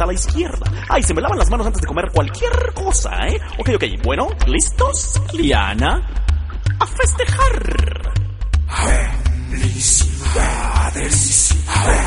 a la izquierda. Ay, se me lavan las manos antes de comer cualquier cosa, ¿eh? Ok, bueno, ¿listos? Liana, a festejar. Felicidades.